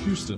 Houston.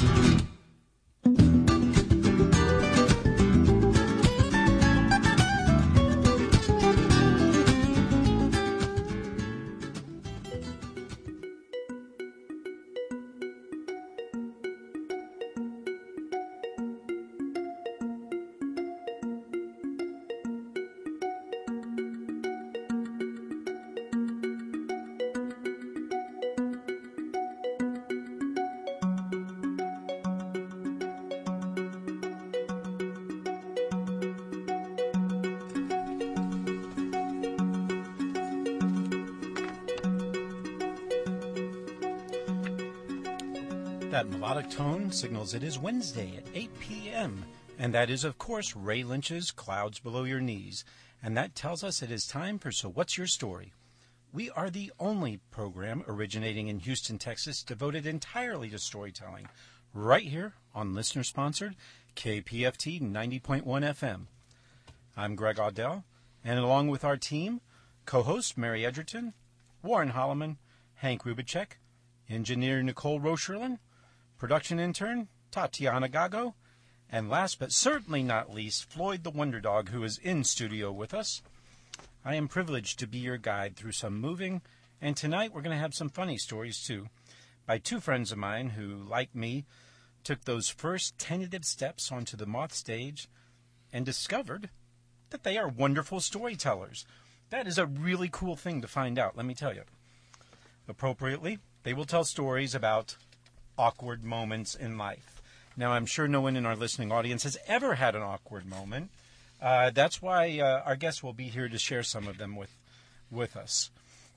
That melodic tone signals it is Wednesday at 8 p.m., and that is, of course, Ray Lynch's Clouds Below Your Knees, and that tells us it is time for So What's Your Story? We are the only program originating in Houston, Texas, devoted entirely to storytelling, right here on listener-sponsored KPFT 90.1 FM. I'm Greg Audell, and along with our team, co-host Mary Edgerton, Warren Holloman, Hank Rubicek, engineer Nicole Rocherlin, production intern Tatiana Gago, and last but certainly not least, Floyd the Wonder Dog, who is in studio with us. I am privileged to be your guide through some moving, and tonight we're going to have some funny stories too, by two friends of mine who, like me, took those first tentative steps onto the Moth stage and discovered that they are wonderful storytellers. That is a really cool thing to find out, let me tell you. Appropriately, they will tell stories about awkward moments in life. Now, I'm sure no one in our listening audience has ever had an awkward moment. That's why our guests will be here to share some of them with us.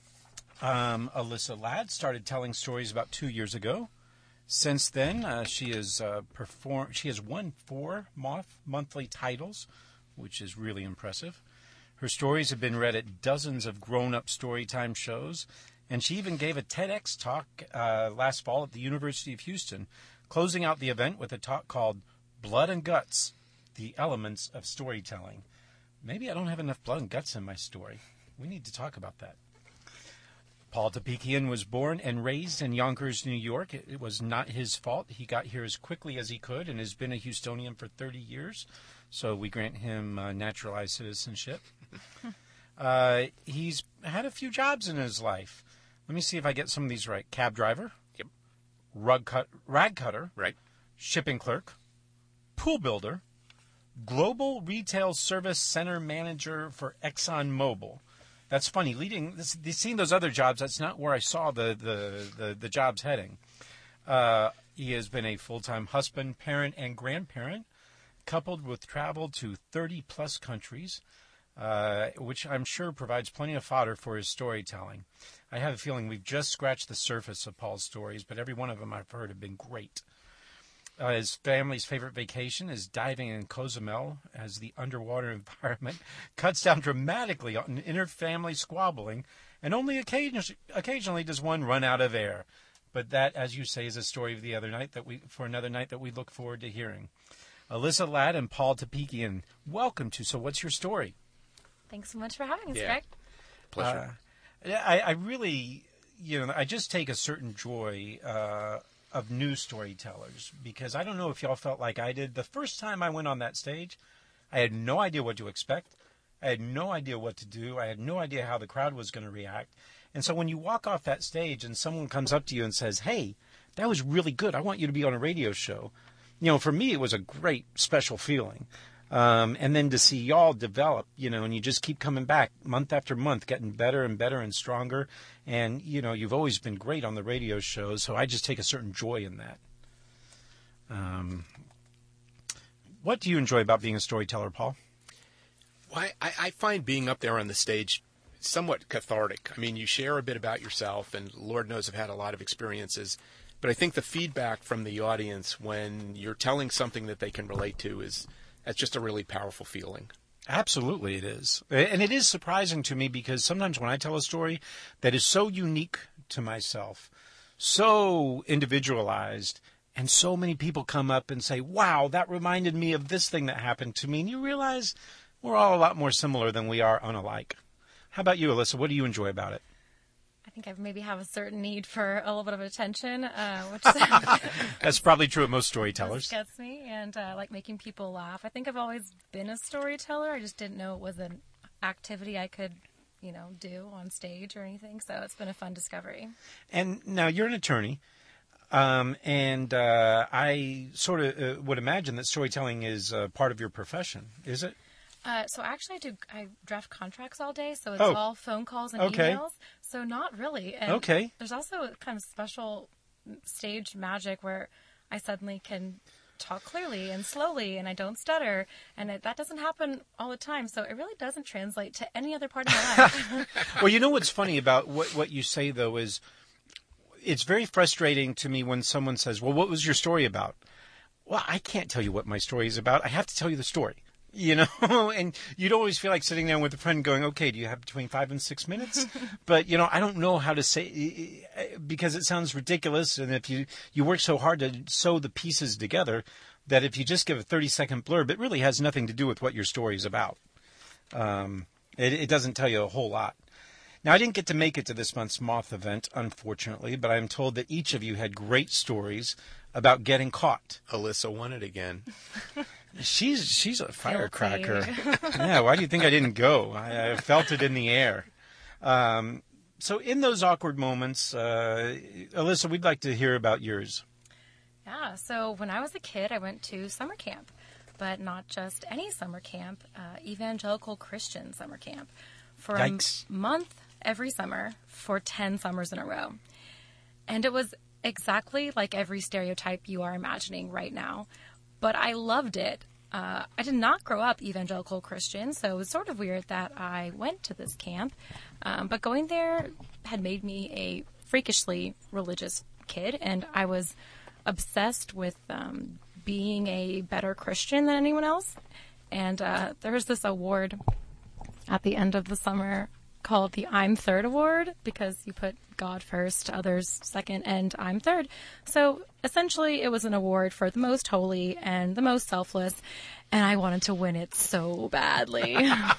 Alyssa Ladd started telling stories about 2 years ago. Since then, she has won 4 Moth monthly titles, which is really impressive. Her stories have been read at dozens of grown-up storytime shows, and she even gave a TEDx talk last fall at the University of Houston, closing out the event with a talk called Blood and Guts, The Elements of Storytelling. Maybe I don't have enough blood and guts in my story. We need to talk about that. Paul Tapikian was born and raised in Yonkers, New York. It was not his fault. He got here as quickly as he could and has been a Houstonian for 30 years, so we grant him naturalized citizenship. He's had a few jobs in his life. Let me see if I get some of these right. Cab driver. Yep. Rag cutter. Right. Shipping clerk. Pool builder. Global Retail Service Center Manager for ExxonMobil. That's funny. Seeing those other jobs, that's not where I saw the jobs heading. He has been a full-time husband, parent, and grandparent, coupled with travel to 30-plus countries, which I'm sure provides plenty of fodder for his storytelling. I have a feeling we've just scratched the surface of Paul's stories, but every one of them I've heard have been great. His family's favorite vacation is diving in Cozumel, as the underwater environment cuts down dramatically on inter-family squabbling, and only occasionally does one run out of air. But that, as you say, is a story of another night that we look forward to hearing. Alyssa Ladd and Paul Tapikian, welcome to So What's Your Story? Thanks so much for having us, Greg. Pleasure. I really, I just take a certain joy of new storytellers, because I don't know if y'all felt like I did. The first time I went on that stage, I had no idea what to expect. I had no idea what to do. I had no idea how the crowd was going to react. And so when you walk off that stage and someone comes up to you and says, "Hey, that was really good. I want you to be on a radio show," for me, it was a great special feeling. And then to see y'all develop, and you just keep coming back month after month, getting better and better and stronger. And, you've always been great on the radio shows, so I just take a certain joy in that. What do you enjoy about being a storyteller, Paul? Well, I find being up there on the stage somewhat cathartic. I mean, you share a bit about yourself, and Lord knows I've had a lot of experiences. But I think the feedback from the audience when you're telling something that they can relate to that's just a really powerful feeling. Absolutely it is. And it is surprising to me, because sometimes when I tell a story that is so unique to myself, so individualized, and so many people come up and say, "Wow, that reminded me of this thing that happened to me," and you realize we're all a lot more similar than we are unalike. How about you, Alyssa? What do you enjoy about it? I think I maybe have a certain need for a little bit of attention, which That's probably true of most storytellers. gets me, and like making people laugh. I think I've always been a storyteller. I just didn't know it was an activity I could, do on stage or anything. So it's been a fun discovery. And now you're an attorney, and I sort of would imagine that storytelling is part of your profession. Is it? So actually I draft contracts all day, so it's all phone calls and emails. So not really. And there's also kind of special stage magic where I suddenly can talk clearly and slowly and I don't stutter. And that doesn't happen all the time. So it really doesn't translate to any other part of my life. Well, you know what's funny about what you say, though, is it's very frustrating to me when someone says, well, what was your story about? Well, I can't tell you what my story is about. I have to tell you the story. And you'd always feel like sitting down with a friend going, okay, do you have between 5 and 6 minutes? But, I don't know how to say, because it sounds ridiculous. And if you work so hard to sew the pieces together that if you just give a 30-second blurb, it really has nothing to do with what your story is about. It doesn't tell you a whole lot. Now, I didn't get to make it to this month's Moth event, unfortunately, but I'm told that each of you had great stories about getting caught. Alyssa won it again. She's a firecracker. Yeah, why do you think I didn't go? I felt it in the air. So in those awkward moments, Alyssa, we'd like to hear about yours. Yeah, so when I was a kid, I went to summer camp, but not just any summer camp, evangelical Christian summer camp for Yikes. a month every summer for 10 summers in a row. And it was exactly like every stereotype you are imagining right now. But I loved it. I did not grow up evangelical Christian, so it was sort of weird that I went to this camp. But going there had made me a freakishly religious kid, and I was obsessed with being a better Christian than anyone else. And there was this award at the end of the summer called the I'm Third Award, because you put God first, others second, and I'm third. So essentially it was an award for the most holy and the most selfless, and I wanted to win it so badly.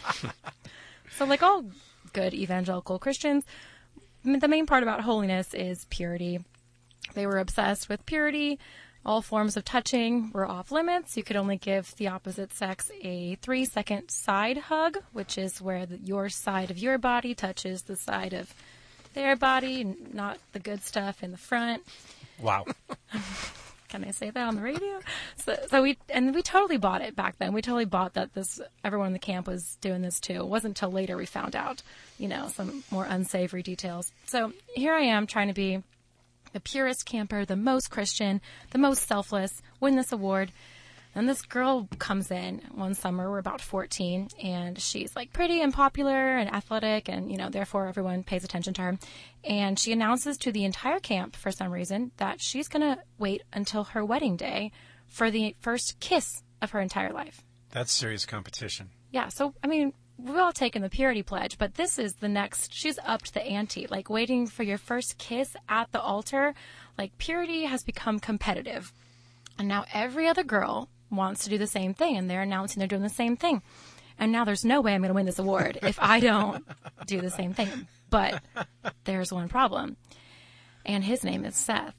So like all good evangelical Christians, the main part about holiness is purity. They were obsessed with purity. All forms of touching were off limits. You could only give the opposite sex a 3-second side hug, which is where your side of your body touches the side of their body, not the good stuff in the front. Wow. Can I say that on the radio? So we totally bought it back then. We totally bought that everyone in the camp was doing this too. It wasn't until later we found out, some more unsavory details. So here I am trying to be the purest camper, the most Christian, the most selfless, win this award. And this girl comes in one summer, we're about 14, and she's like pretty and popular and athletic, and, therefore everyone pays attention to her. And she announces to the entire camp, for some reason, that she's going to wait until her wedding day for the first kiss of her entire life. That's serious competition. Yeah, so, we've all taken the purity pledge, but this is the next. She's upped the ante, like waiting for your first kiss at the altar. Like purity has become competitive. And now every other girl wants to do the same thing, and they're announcing they're doing the same thing. And now there's no way I'm going to win this award if I don't do the same thing. But there's one problem. And his name is Seth.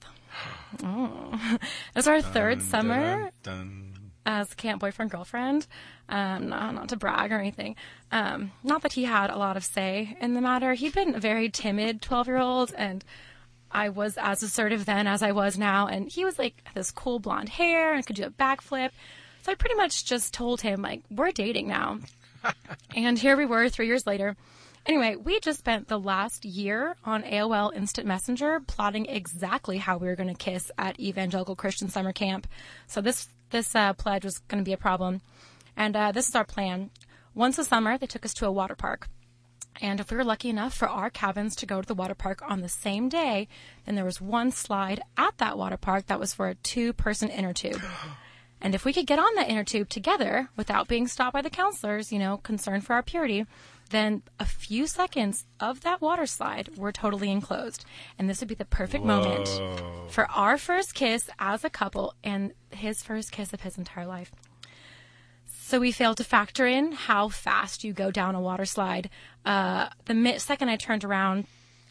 Oh. It's our third summer as camp boyfriend girlfriend. Not to brag or anything. Not that he had a lot of say in the matter. He'd been a very timid 12-year-old, and I was as assertive then as I was now. And he was like this cool blonde hair and could do a backflip. So I pretty much just told him, like, we're dating now. And here we were 3 years later. Anyway, we just spent the last year on AOL Instant Messenger plotting exactly how we were going to kiss at Evangelical Christian Summer Camp. So this pledge was going to be a problem. And this is our plan. Once a summer, they took us to a water park. And if we were lucky enough for our cabins to go to the water park on the same day, then there was one slide at that water park that was for a 2-person inner tube. And if we could get on that inner tube together without being stopped by the counselors, concerned for our purity, then a few seconds of that water slide were totally enclosed. And this would be the perfect moment for our first kiss as a couple and his first kiss of his entire life. So we failed to factor in how fast you go down a water slide. The second I turned around,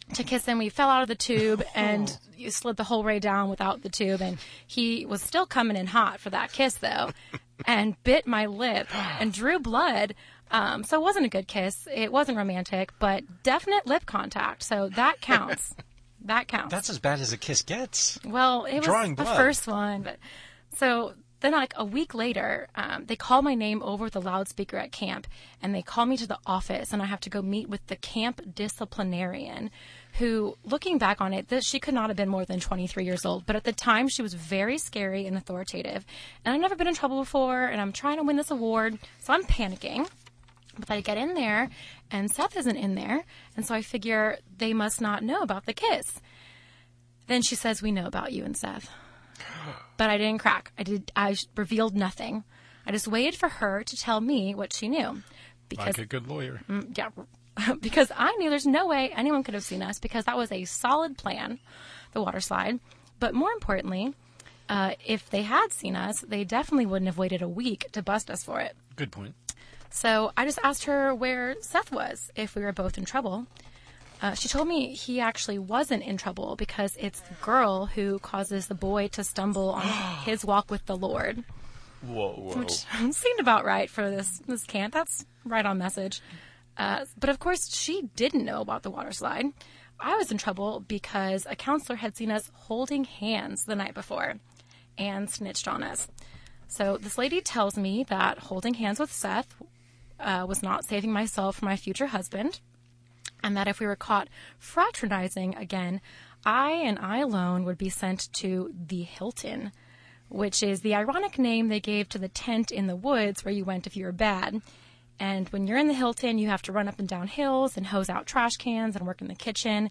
to kiss him. We fell out of the tube and you slid the whole way down without the tube. And he was still coming in hot for that kiss, though, and bit my lip and drew blood. So it wasn't a good kiss. It wasn't romantic, but definite lip contact. So that counts. That counts. That's as bad as a kiss gets. Well, it Drawing was blood. the first one. But so then, like a week later, they call my name over the loudspeaker at camp, and they call me to the office, and I have to go meet with the camp disciplinarian, who, looking back on it, she could not have been more than 23 years old. But at the time, she was very scary and authoritative. And I've never been in trouble before, and I'm trying to win this award, so I'm panicking. But I get in there, and Seth isn't in there, and so I figure they must not know about the kiss. Then she says, "We know about you and Seth." But I didn't crack. I revealed nothing. I just waited for her to tell me what she knew. Like a good lawyer. Yeah, because I knew there's no way anyone could have seen us, because that was a solid plan, the water slide. But more importantly, if they had seen us, they definitely wouldn't have waited a week to bust us for it. Good point. So I just asked her where Seth was, if we were both in trouble. She told me he actually wasn't in trouble because it's the girl who causes the boy to stumble on his walk with the Lord. Whoa. Which seemed about right for this camp. That's right on message. But of course, she didn't know about the water slide. I was in trouble because a counselor had seen us holding hands the night before and snitched on us. So this lady tells me that holding hands with Seth was not saving myself from my future husband, and that if we were caught fraternizing again, I alone would be sent to the Hilton, which is the ironic name they gave to the tent in the woods where you went if you were bad. And when you're in the Hilton, you have to run up and down hills and hose out trash cans and work in the kitchen.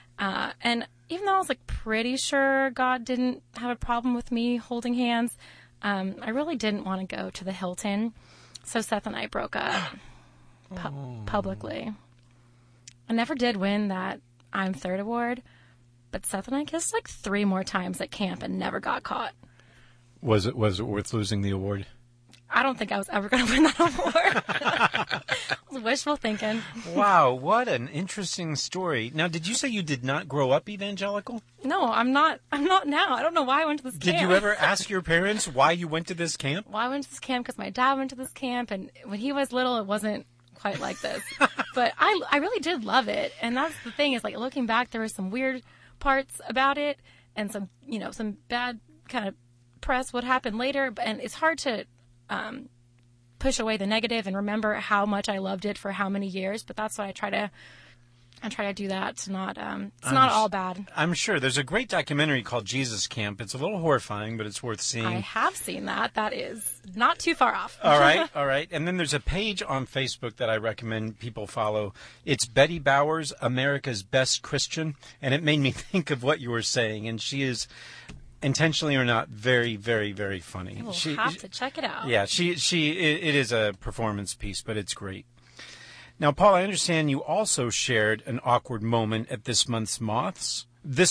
And even though I was like pretty sure God didn't have a problem with me holding hands, I really didn't want to go to the Hilton. So Seth and I broke up publicly. I never did win that I'm Third award, but Seth and I kissed like 3 more times at camp and never got caught. Was it worth losing the award? I don't think I was ever going to win that award. It was wishful thinking. Wow, what an interesting story. Now, did you say you did not grow up evangelical? No, I'm not now. I don't know why I went to this camp. Did you ever ask your parents why you went to this camp? Well, I went to this camp because my dad went to this camp, and when he was little, it wasn't quite like this. But I really did love it. And that's the thing, is like looking back, there were some weird parts about it and some bad kind of press what happened later. And it's hard to push away the negative and remember how much I loved it for how many years. But that's what I try to do that to not, it's not all bad. I'm sure. There's a great documentary called Jesus Camp. It's a little horrifying, but it's worth seeing. I have seen that. That is not too far off. All right. And then there's a page on Facebook that I recommend people follow. It's Betty Bowers, America's Best Christian. And it made me think of what you were saying. And she is, intentionally or not, very, very, very funny. We'll have to check it out. Yeah, it is a performance piece, but it's great. Now, Paul, I understand you also shared an awkward moment at this month's Moth.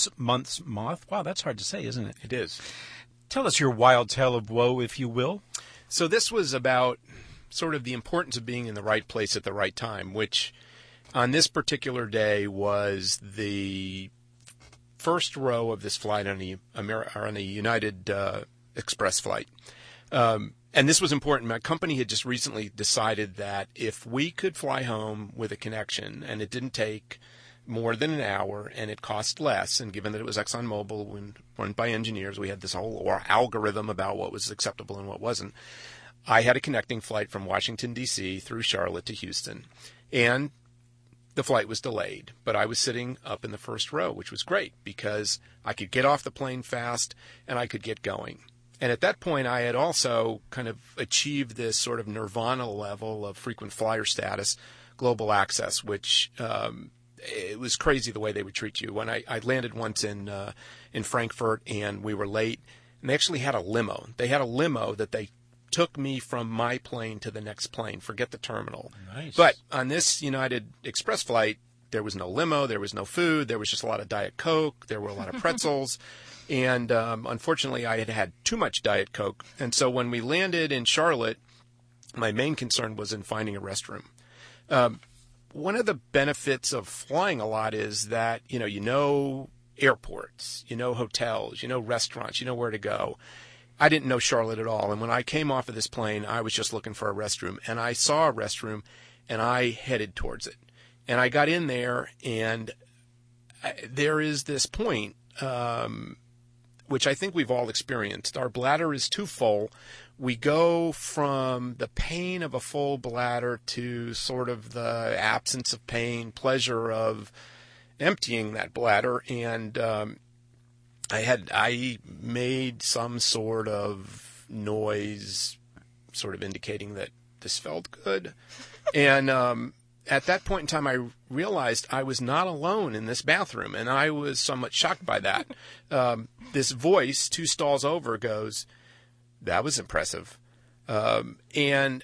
Wow, that's hard to say, isn't it? It is. Tell us your wild tale of woe, if you will. So this was about sort of the importance of being in the right place at the right time, which on this particular day was the first row of this flight on the United Express flight. And this was important. My company had just recently decided that if we could fly home with a connection and it didn't take more than an hour and it cost less, and given that it was ExxonMobil and run by engineers, we had this whole algorithm about what was acceptable and what wasn't. I had a connecting flight from Washington, D.C. through Charlotte to Houston. And the flight was delayed, but I was sitting up in the first row, which was great because I could get off the plane fast and I could get going. And at that point, I had also kind of achieved this sort of nirvana level of frequent flyer status, global access, which it was crazy the way they would treat you. When I landed once in Frankfurt and we were late, and they actually had a limo. They had a limo that they took me from my plane to the next plane. Forget the terminal. Nice. But on this United Express flight, there was no limo, there was no food, there was just a lot of Diet Coke, there were a lot of pretzels. And unfortunately, I had had too much Diet Coke. And so when we landed in Charlotte, my main concern was in finding a restroom. one of the benefits of flying a lot is that, you know airports, you know hotels, you know restaurants, you know where to go. I didn't know Charlotte at all. And when I came off of this plane, I was just looking for a restroom. And I saw a restroom, and I headed towards it. And I got in there, and there is this point, which I think we've all experienced. Our bladder is too full. We go from the pain of a full bladder to sort of the absence of pain, pleasure of emptying that bladder. And I made some sort of noise, sort of indicating that this felt good. And at that point in time, I realized I was not alone in this bathroom, and I was somewhat shocked by that. This voice 2 stalls over goes, "That was impressive." And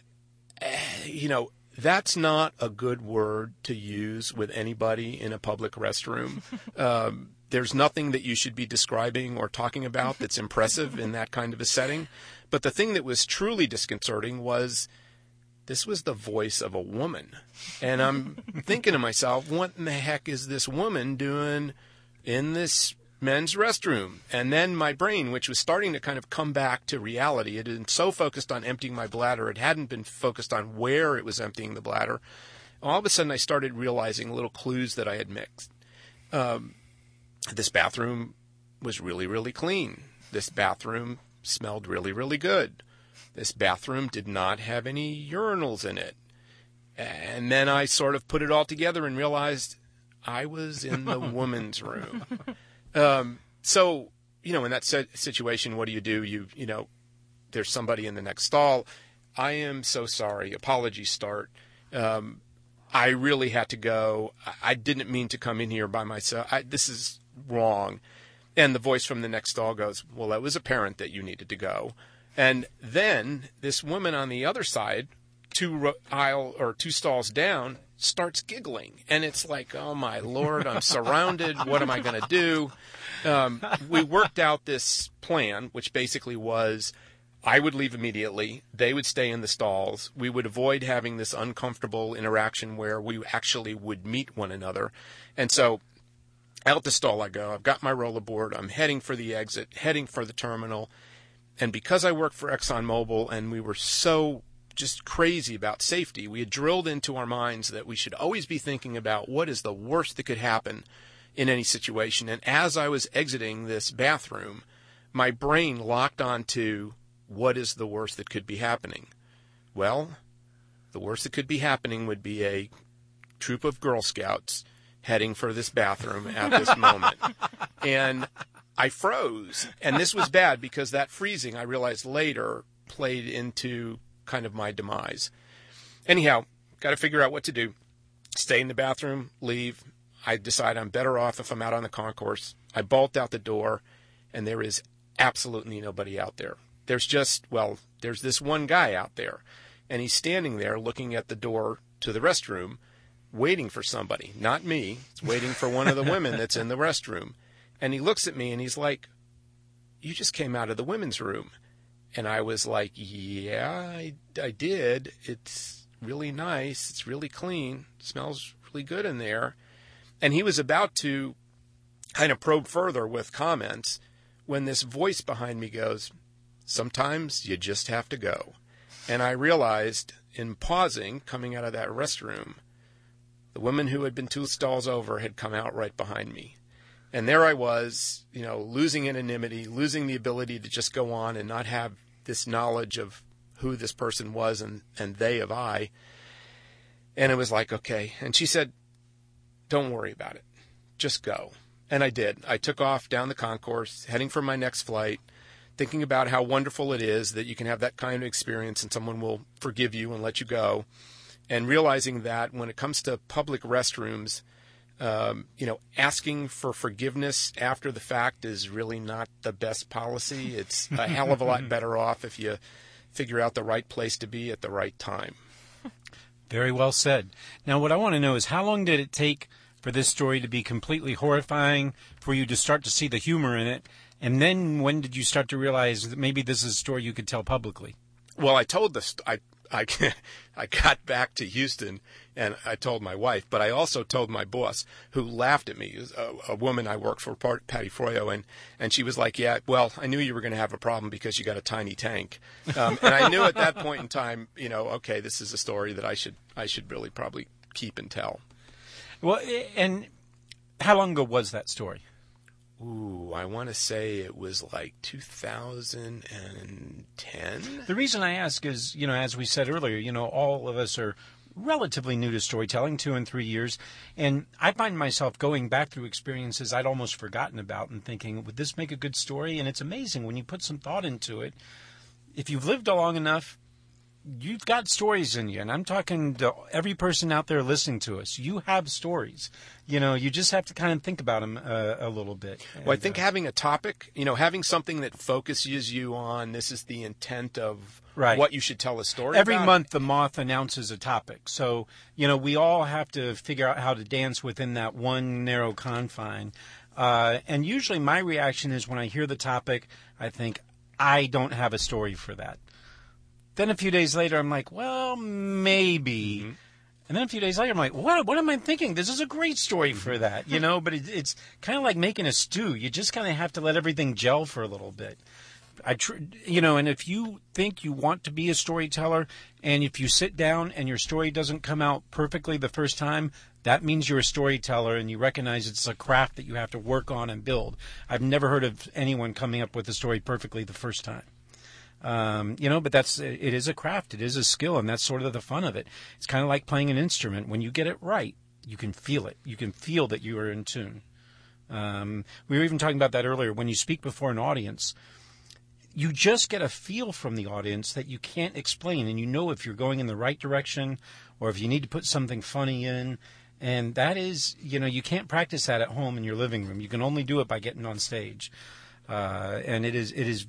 that's not a good word to use with anybody in a public restroom. There's nothing that you should be describing or talking about that's impressive in that kind of a setting. But the thing that was truly disconcerting was this was the voice of a woman. And I'm thinking to myself, what in the heck is this woman doing in this men's restroom? And then my brain, which was starting to kind of come back to reality, it had been so focused on emptying my bladder, it hadn't been focused on where it was emptying the bladder. All of a sudden, I started realizing little clues that I had mixed. This bathroom was really, really clean. This bathroom smelled really, really good. This bathroom did not have any urinals in it. And then I sort of put it all together and realized I was in the woman's room. So, in that situation, what do? There's somebody in the next stall. I am so sorry. Apologies start. I really had to go. I didn't mean to come in here by myself. This is wrong. And the voice from the next stall goes, "Well, it was apparent that you needed to go." And then this woman on the other side, 2 stalls down, starts giggling. And it's like, oh, my Lord, I'm surrounded. What am I going to do? We worked out this plan, which basically was I would leave immediately. They would stay in the stalls. We would avoid having this uncomfortable interaction where we actually would meet one another. And so out the stall I go. I've got my rollerboard. I'm heading for the exit, heading for the terminal. And because I work for ExxonMobil and we were so just crazy about safety, we had drilled into our minds that we should always be thinking about what is the worst that could happen in any situation. And as I was exiting this bathroom, my brain locked onto what is the worst that could be happening. Well, the worst that could be happening would be a troop of Girl Scouts heading for this bathroom at this moment. And I froze. And this was bad because that freezing, I realized later, played into kind of my demise. Anyhow, got to figure out what to do. Stay in the bathroom, leave. I decide I'm better off if I'm out on the concourse. I bolt out the door, and there is absolutely nobody out there. There's this one guy out there, and he's standing there looking at the door to the restroom, waiting for somebody, not me. He's waiting for one of the women that's in the restroom. And he looks at me and he's like, "You just came out of the women's room." And I was like, "Yeah, I did. It's really nice. It's really clean. It smells really good in there." And he was about to kind of probe further with comments when this voice behind me goes, "Sometimes you just have to go." And I realized in pausing, coming out of that restroom, the woman who had been 2 stalls over had come out right behind me. And there I was, losing anonymity, losing the ability to just go on and not have this knowledge of who this person was and they of I. And it was like, okay. And she said, "Don't worry about it. Just go." And I did. I took off down the concourse, heading for my next flight, thinking about how wonderful it is that you can have that kind of experience and someone will forgive you and let you go. And realizing that when it comes to public restrooms, asking for forgiveness after the fact is really not the best policy. It's a hell of a lot better off if you figure out the right place to be at the right time. Very well said. Now, what I want to know is how long did it take for this story to be completely horrifying, for you to start to see the humor in it? And then when did you start to realize that maybe this is a story you could tell publicly? Well, I told this. I I got back to Houston, and I told my wife, but I also told my boss, who laughed at me. It was a woman I worked for, Patty Froyo, and she was like, yeah, well, I knew you were going to have a problem because you got a tiny tank. And I knew at that point in time, okay, this is a story that I should really probably keep and tell. Well, and how long ago was that story? Ooh, I want to say it was like 2010. The reason I ask is, as we said earlier, all of us are relatively new to storytelling, 2 and 3 years. And I find myself going back through experiences I'd almost forgotten about and thinking, would this make a good story? And it's amazing when you put some thought into it. If you've lived long enough, you've got stories in you. And I'm talking to every person out there listening to us. You have stories. You just have to kind of think about them a little bit. Well, I think having a topic, having something that focuses you on, this is the intent of what you should tell a story Every about. month, the Moth announces a topic. So, we all have to figure out how to dance within that one narrow confine. And usually my reaction is when I hear the topic, I think, I don't have a story for that. Then a few days later, I'm like, well, maybe. Mm-hmm. And then a few days later, I'm like, what am I thinking? This is a great story for that, But it's kind of like making a stew. You just kind of have to let everything gel for a little bit. And if you think you want to be a storyteller, and if you sit down and your story doesn't come out perfectly the first time, that means you're a storyteller and you recognize it's a craft that you have to work on and build. I've never heard of anyone coming up with a story perfectly the first time. But it is a craft, it is a skill, and that's sort of the fun of it. It's kind of like playing an instrument. When you get it right, you can feel it. You can feel that you are in tune. We were even talking about that earlier. When you speak before an audience, you just get a feel from the audience that you can't explain, and if you're going in the right direction or if you need to put something funny in. And that is, you can't practice that at home in your living room. You can only do it by getting on stage. And it is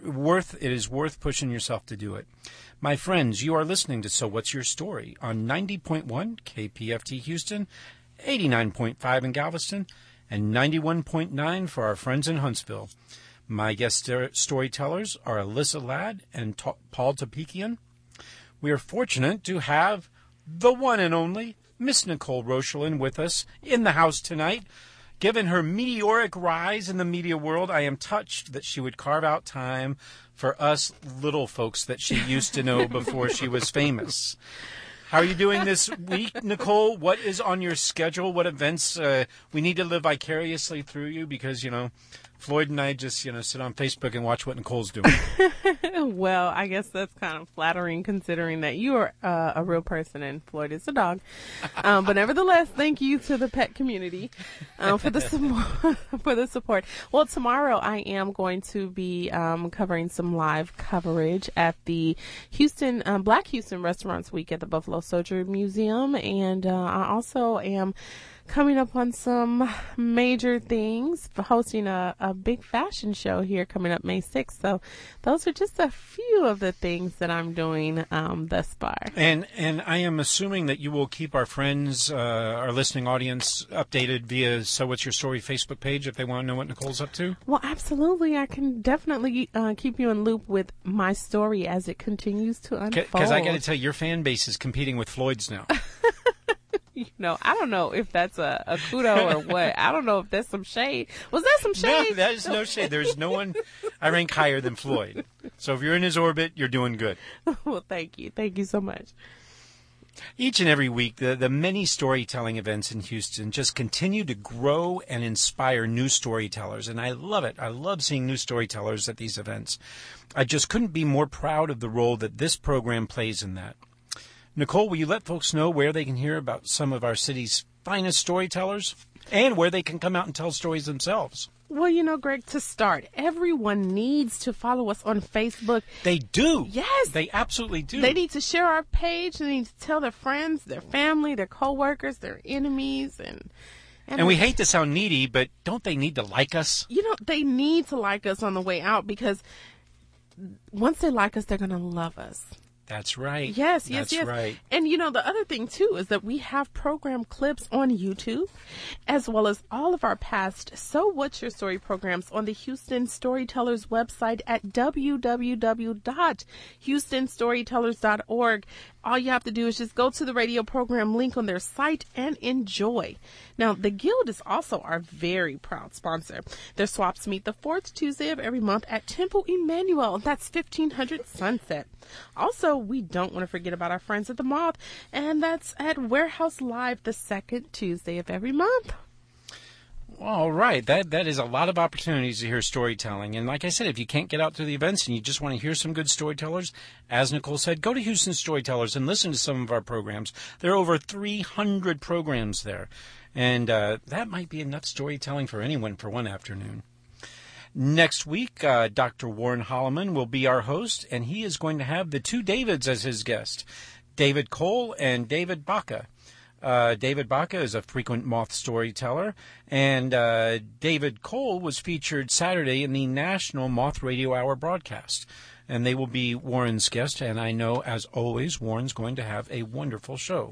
worth pushing yourself to do it. My friends, you are listening to So What's Your Story on 90.1 KPFT Houston, 89.5 in Galveston, and 91.9 for our friends in Huntsville. My guest storytellers are Alyssa Ladd and Paul Topikian. We are fortunate to have the one and only Miss Nicole Rochelin with us in the house tonight. Given her meteoric rise in the media world, I am touched that she would carve out time for us little folks that she used to know before she was famous. How are you doing this week, Nicole? What is on your schedule? What events? We need to live vicariously through you because, Floyd and I just, sit on Facebook and watch what Nicole's doing. Well, I guess that's kind of flattering considering that you are a real person and Floyd is a dog. But nevertheless, thank you to the pet community for the support. Well, tomorrow I am going to be covering some live coverage at the Black Houston Restaurants Week at the Buffalo Soldier Museum, and I also am coming up on some major things, hosting a big fashion show here coming up May 6th. So those are just a few of the things that I'm doing thus far. And I am assuming that you will keep our friends, our listening audience, updated via So What's Your Story Facebook page if they want to know what Nicole's up to? Well, absolutely. I can definitely keep you in loop with my story as it continues to unfold. Because I got to tell you, your fan base is competing with Floyd's now. I don't know if that's a kudo or what. I don't know if that's some shade. Was that some shade? No, that is no shade. There's no one I rank higher than Floyd. So if you're in his orbit, you're doing good. Well, thank you. Thank you so much. Each and every week, the many storytelling events in Houston just continue to grow and inspire new storytellers. And I love it. I love seeing new storytellers at these events. I just couldn't be more proud of the role that this program plays in that. Nicole, will you let folks know where they can hear about some of our city's finest storytellers and where they can come out and tell stories themselves? Well, Greg, to start, everyone needs to follow us on Facebook. They do. Yes. They absolutely do. They need to share our page. They need to tell their friends, their family, their coworkers, their enemies. And we hate to sound needy, but don't they need to like us? They need to like us on the way out because once they like us, they're going to love us. That's right. Yes. That's right. And the other thing too is that we have program clips on YouTube, as well as all of our past So What's Your Story programs on the Houston Storytellers website at www.houstonstorytellers.org. All you have to do is just go to the radio program link on their site and enjoy. Now, the Guild is also our very proud sponsor. Their swaps meet the fourth Tuesday of every month at Temple Emmanuel. That's 1500 Sunset. Also, we don't want to forget about our friends at the Moth, and that's at Warehouse Live the second Tuesday of every month. All right. That is a lot of opportunities to hear storytelling. And like I said, if you can't get out to the events and you just want to hear some good storytellers, as Nicole said, go to Houston Storytellers and listen to some of our programs. There are over 300 programs there. And that might be enough storytelling for anyone for one afternoon. Next week, Dr. Warren Holloman will be our host, and he is going to have the two Davids as his guest, David Cole and David Baca. David Baca is a frequent Moth storyteller, and David Cole was featured Saturday in the National Moth Radio Hour broadcast. And they will be Warren's guest, and I know, as always, Warren's going to have a wonderful show.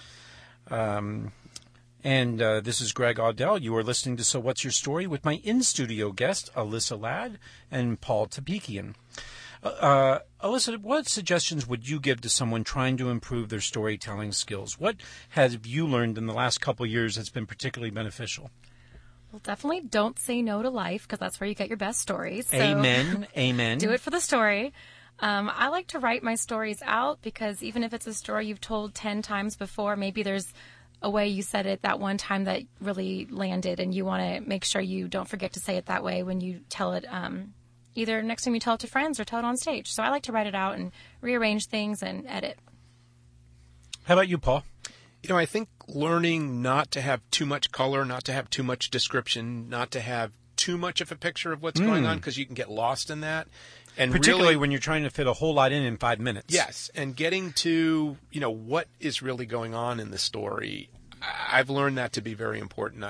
This is Greg Audell. You are listening to So What's Your Story with my in-studio guest, Alyssa Ladd and Paul Tapikian. Alyssa, what suggestions would you give to someone trying to improve their storytelling skills? What have you learned in the last couple of years that's been particularly beneficial? Well, definitely don't say no to life, because that's where you get your best stories. So Amen. Do it for the story. I like to write my stories out, because even if it's a story you've told 10 times before, maybe there's a way you said it that one time that really landed, and you want to make sure you don't forget to say it that way when you tell it, either next time you tell it to friends or tell it on stage. So I like to write it out and rearrange things and edit. How about you, Paul? I think learning not to have too much color, not to have too much description, not to have too much of a picture of what's going on, because you can get lost in that. And particularly really, when you're trying to fit a whole lot in 5 minutes. Yes, and getting to, what is really going on in the story. I've learned that to be very important.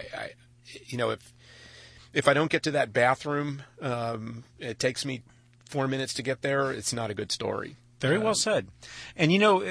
If I don't get to that bathroom, it takes me 4 minutes to get there, it's not a good story. Very well said. And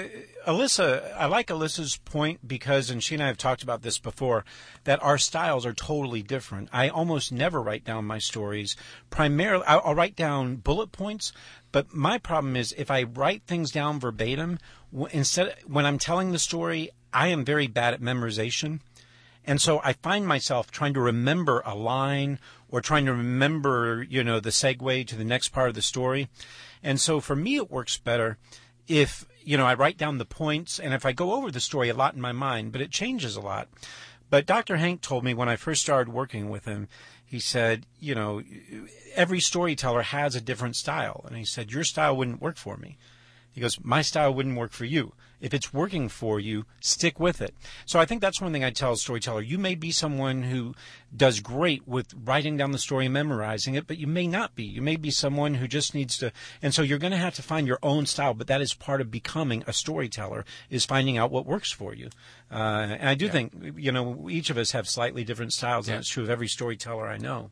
Alyssa, I like Alyssa's point because, and she and I have talked about this before, that our styles are totally different. I almost never write down my stories. Primarily, I'll write down bullet points, but my problem is if I write things down verbatim, when I'm telling the story, I am very bad at memorization. And so I find myself trying to remember a line or trying to remember, the segue to the next part of the story. And so for me, it works better if, I write down the points and if I go over the story a lot in my mind, but it changes a lot. But Dr. Hank told me when I first started working with him, he said, every storyteller has a different style. And he said, your style wouldn't work for me. He goes, my style wouldn't work for you. If it's working for you, stick with it. So I think that's one thing I tell a storyteller. You may be someone who does great with writing down the story and memorizing it, but you may not be. You may be someone who just needs to, and so you're going to have to find your own style, but that is part of becoming a storyteller, is finding out what works for you. And I do think, each of us have slightly different styles, and it's true of every storyteller I know.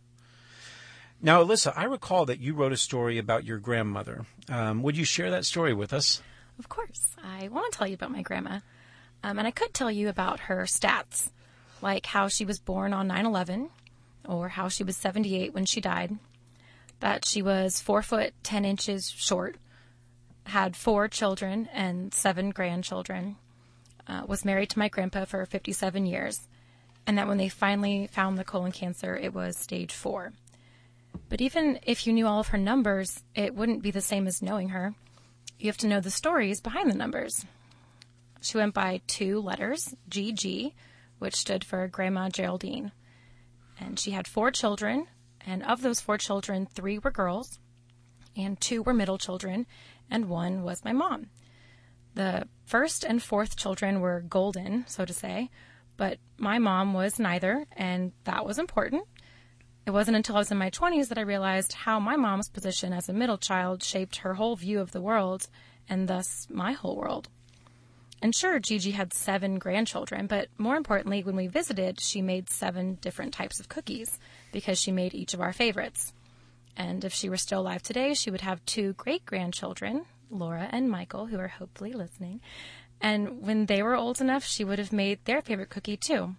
Now, Alyssa, I recall that you wrote a story about your grandmother. Would you share that story with us? Of course. I want to tell you about my grandma. And I could tell you about her stats, like how she was born on 9/11, or how she was 78 when she died, that she was 4 foot 10 inches short, had 4 children and 7 grandchildren, was married to my grandpa for 57 years, and that when they finally found the colon cancer, it was stage 4. But even if you knew all of her numbers, it wouldn't be the same as knowing her. You have to know the stories behind the numbers. She went by 2 letters, GG, which stood for Grandma Geraldine. And she had 4 children, and of those 4 children, 3 were girls, and 2 were middle children, and 1 was my mom. The first and 4th children were golden, so to say, but my mom was neither, and that was important. It wasn't until I was in my 20s that I realized how my mom's position as a middle child shaped her whole view of the world, and thus my whole world. And sure, Gigi had 7 grandchildren, but more importantly, when we visited, she made 7 different types of cookies, because she made each of our favorites. And if she were still alive today, she would have 2 great-grandchildren, Laura and Michael, who are hopefully listening. And when they were old enough, she would have made their favorite cookie too.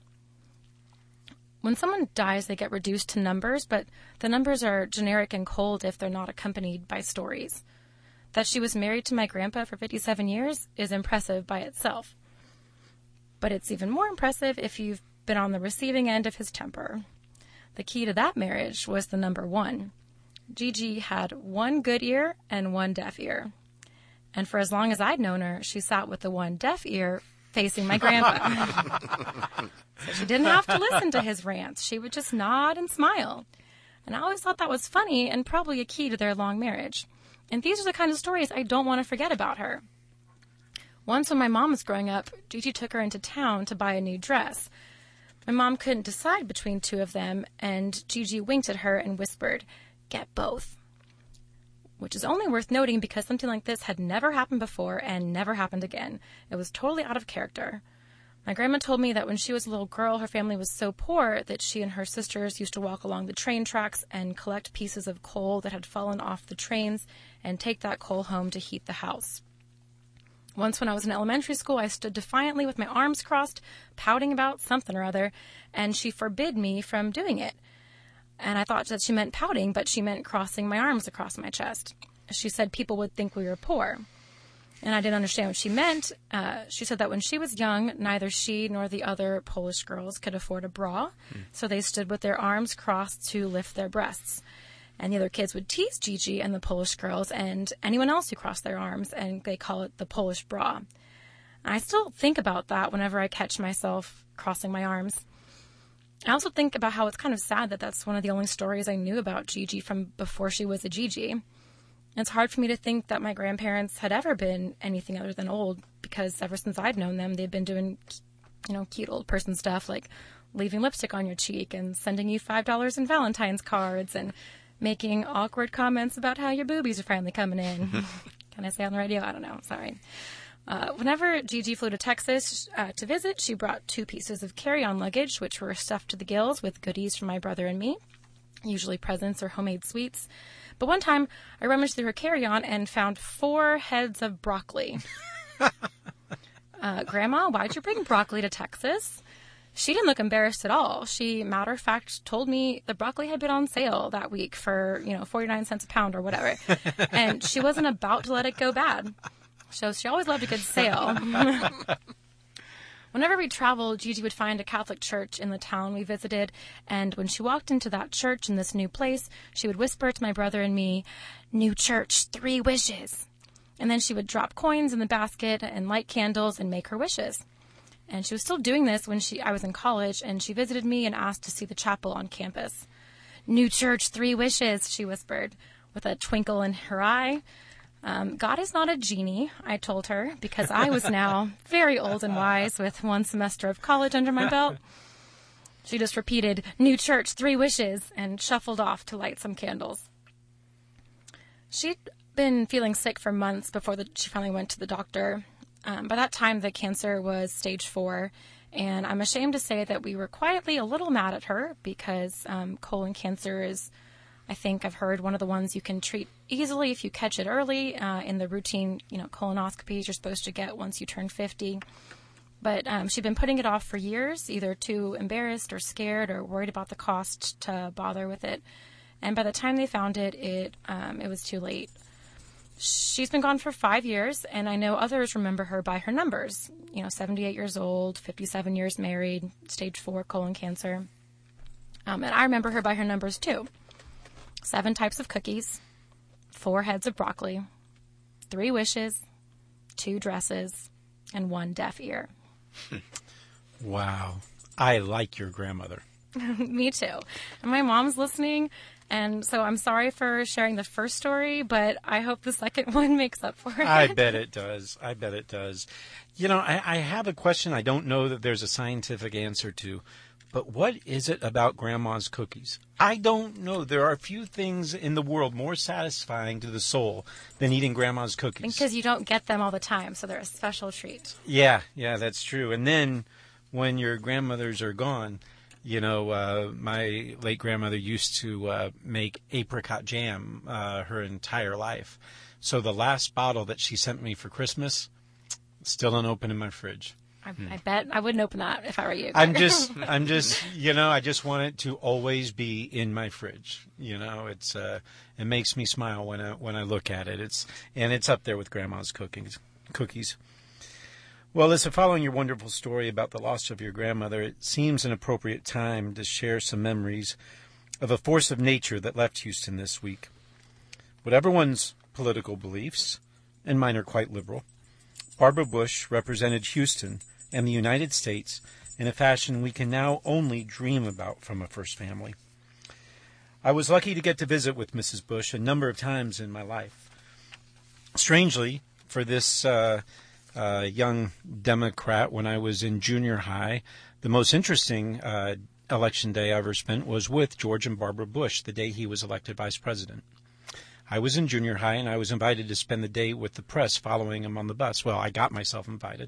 When someone dies, they get reduced to numbers, but the numbers are generic and cold if they're not accompanied by stories. That she was married to my grandpa for 57 years is impressive by itself. But it's even more impressive if you've been on the receiving end of his temper. The key to that marriage was the number 1. Gigi had one good ear and one deaf ear. And for as long as I'd known her, she sat with the one deaf ear facing my grandpa. So she didn't have to listen to his rants. She would just nod and smile. And I always thought that was funny and probably a key to their long marriage. And these are the kind of stories I don't want to forget about her. Once when my mom was growing up, Gigi took her into town to buy a new dress. My mom couldn't decide between 2 of them, and Gigi winked at her and whispered, "Get both." Which is only worth noting because something like this had never happened before and never happened again. It was totally out of character. My grandma told me that when she was a little girl, her family was so poor that she and her sisters used to walk along the train tracks and collect pieces of coal that had fallen off the trains and take that coal home to heat the house. Once when I was in elementary school, I stood defiantly with my arms crossed, pouting about something or other, and she forbid me from doing it. And I thought that she meant pouting, but she meant crossing my arms across my chest. She said people would think we were poor. And I didn't understand what she meant. She said that when she was young, neither she nor the other Polish girls could afford a bra, so they stood with their arms crossed to lift their breasts. And the other kids would tease Gigi and the Polish girls and anyone else who crossed their arms, and they call it the Polish bra. And I still think about that whenever I catch myself crossing my arms. I also think about how it's kind of sad that that's one of the only stories I knew about Gigi from before she was a Gigi. It's hard for me to think that my grandparents had ever been anything other than old, because ever since I've known them, they've been doing, cute old person stuff like leaving lipstick on your cheek and sending you $5 in Valentine's cards and making awkward comments about how your boobies are finally coming in. Can I say on the radio? I don't know. Sorry. Whenever Gigi flew to Texas to visit, she brought 2 pieces of carry-on luggage, which were stuffed to the gills with goodies from my brother and me, usually presents or homemade sweets. But one time, I rummaged through her carry-on and found 4 heads of broccoli. Grandma, why'd you bring broccoli to Texas? She didn't look embarrassed at all. She, matter of fact, told me the broccoli had been on sale that week for, 49 cents a pound or whatever. And she wasn't about to let it go bad. So she always loved a good sale. Whenever we traveled, Gigi would find a Catholic church in the town we visited, and when she walked into that church in this new place, she would whisper to my brother and me, "New church, 3 wishes." And then she would drop coins in the basket and light candles and make her wishes. And she was still doing this when I was in college, and she visited me and asked to see the chapel on campus. "New church, 3 wishes," she whispered, with a twinkle in her eye. God is not a genie, I told her, because I was now very old and wise with 1 semester of college under my belt. She just repeated, "New church, 3 wishes," and shuffled off to light some candles. She'd been feeling sick for months before she finally went to the doctor. By that time, the cancer was stage 4, and I'm ashamed to say that we were quietly a little mad at her because colon cancer is, I think I've heard, one of the ones you can treat easily if you catch it early in the routine, colonoscopies you're supposed to get once you turn 50. But she'd been putting it off for years, either too embarrassed or scared or worried about the cost to bother with it. And by the time they found it, it was too late. She's been gone for 5 years, and I know others remember her by her numbers. 78 years old, 57 years married, stage 4 colon cancer. And I remember her by her numbers too. 7 types of cookies, 4 heads of broccoli, 3 wishes, 2 dresses, and 1 deaf ear. Wow. I like your grandmother. Me too. And my mom's listening, and so I'm sorry for sharing the first story, but I hope the second one makes up for it. I bet it does. I have a question I don't know that there's a scientific answer to. But what is it about Grandma's cookies? I don't know. There are few things in the world more satisfying to the soul than eating Grandma's cookies. Because you don't get them all the time, so they're a special treat. Yeah, that's true. And then when your grandmothers are gone, My late grandmother used to make apricot jam her entire life. So the last bottle that she sent me for Christmas, still unopened in my fridge. I bet I wouldn't open that if I were you. I'm just, I just want it to always be in my fridge. It makes me smile when I look at it. It's up there with Grandma's cookies. Well, listen, following your wonderful story about the loss of your grandmother, it seems an appropriate time to share some memories of a force of nature that left Houston this week. Whatever one's political beliefs, and mine are quite liberal, Barbara Bush represented Houston and the United States in a fashion we can now only dream about from a first family. I was lucky to get to visit with Mrs. Bush a number of times in my life. Strangely, for this young Democrat, when I was in junior high, the most interesting election day I ever spent was with George and Barbara Bush, the day he was elected vice president. I was in junior high, and I was invited to spend the day with the press following him on the bus. Well, I got myself invited.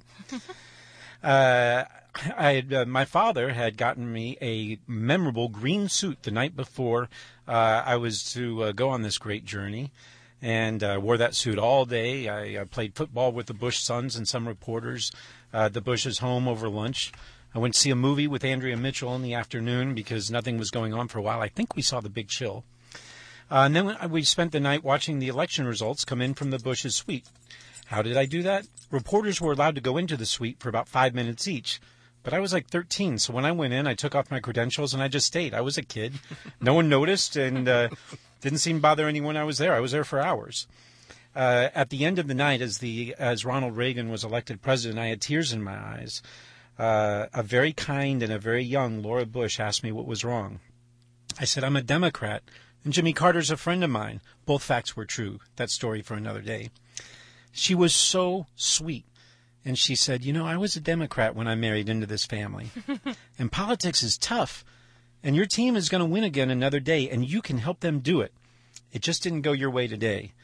My father had gotten me a memorable green suit the night before I was to go on this great journey, and wore that suit all day. I played football with the Bush sons and some reporters at the Bush's home over lunch. I went to see a movie with Andrea Mitchell in the afternoon because nothing was going on for a while. I think we saw The Big Chill. And then we spent the night watching the election results come in from the Bush's suite. How did I do that? Reporters were allowed to go into the suite for about 5 minutes each. But I was like 13, so when I went in, I took off my credentials and I just stayed. I was a kid. No one noticed and didn't seem to bother anyone I was there. I was there for hours. At the end of the night, as Ronald Reagan was elected president, I had tears in my eyes. A very kind and a very young Laura Bush asked me what was wrong. I said, I'm a Democrat, and Jimmy Carter's a friend of mine. Both facts were true. That story for another day. She was so sweet. And she said, I was a Democrat when I married into this family. And politics is tough. And your team is going to win again another day, and you can help them do it. It just didn't go your way today.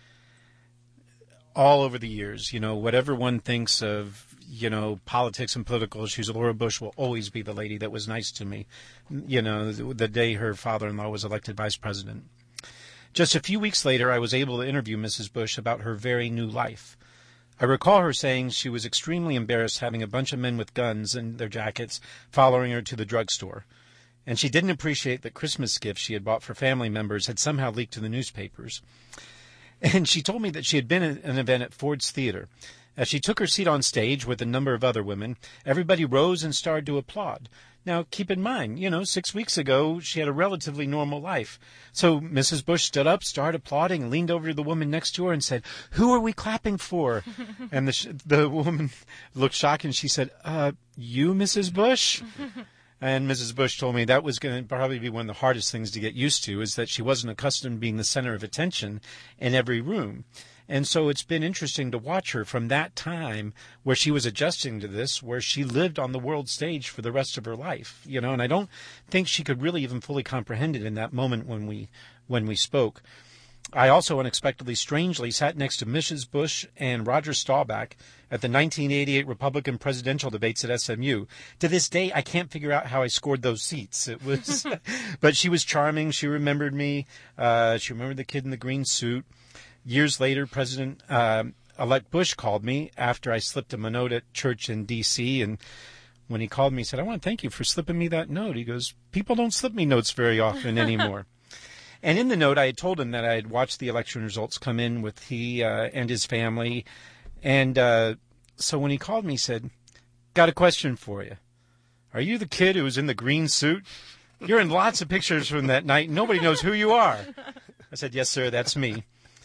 All over the years, whatever one thinks of, politics and political issues, Laura Bush will always be the lady that was nice to me, the day her father-in-law was elected vice president. Just a few weeks later, I was able to interview Mrs. Bush about her very new life. I recall her saying she was extremely embarrassed having a bunch of men with guns in their jackets following her to the drugstore. And she didn't appreciate that Christmas gifts she had bought for family members had somehow leaked to the newspapers. And she told me that she had been at an event at Ford's Theater. As she took her seat on stage with a number of other women, everybody rose and started to applaud. Now, keep in mind, 6 weeks ago, she had a relatively normal life. So Mrs. Bush stood up, started applauding, and leaned over to the woman next to her and said, "Who are we clapping for?" And the woman looked shocked, and she said, "You, Mrs. Bush?" And Mrs. Bush told me that was going to probably be one of the hardest things to get used to, is that she wasn't accustomed to being the center of attention in every room. And so it's been interesting to watch her from that time where she was adjusting to this, where she lived on the world stage for the rest of her life, and I don't think she could really even fully comprehend it in that moment when we spoke. I also unexpectedly, strangely, sat next to Mrs. Bush and Roger Staubach at the 1988 Republican presidential debates at SMU. To this day, I can't figure out how I scored those seats. It was, but she was charming. She remembered me. She remembered the kid in the green suit. Years later, President-elect Bush called me after I slipped him a note at church in D.C., and when he called me, he said, "I want to thank you for slipping me that note." He goes, "People don't slip me notes very often anymore." And in the note, I had told him that I had watched the election results come in with he and his family. And so when he called me, he said, "Got a question for you. Are you the kid who was in the green suit? You're in lots of pictures from that night. Nobody knows who you are." I said, "Yes, sir, that's me."